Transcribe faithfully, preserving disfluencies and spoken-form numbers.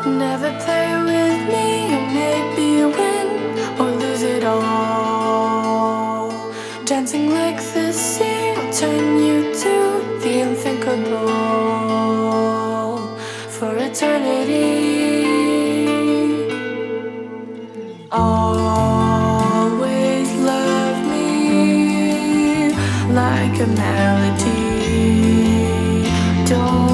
Never play with me, or maybe win or lose it all. Dancing like the sea will turn you to the unthinkable for eternity. Always love me like a melody. Don't